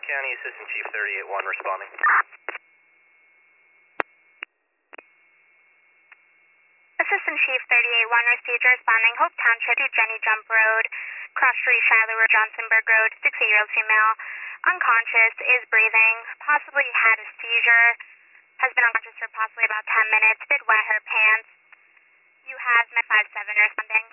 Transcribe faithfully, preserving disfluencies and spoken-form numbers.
County, Assistant Chief thirty-eight one responding. Assistant Chief thirty-eight one received responding. Hope Township to Jenny Jump Road, Cross Street, Shiloh Road, Johnsonburg Road, sixty-eight-year-old female, unconscious, is breathing, possibly had a seizure, has been unconscious for possibly about ten minutes, did wet her pants. You have five seven responding.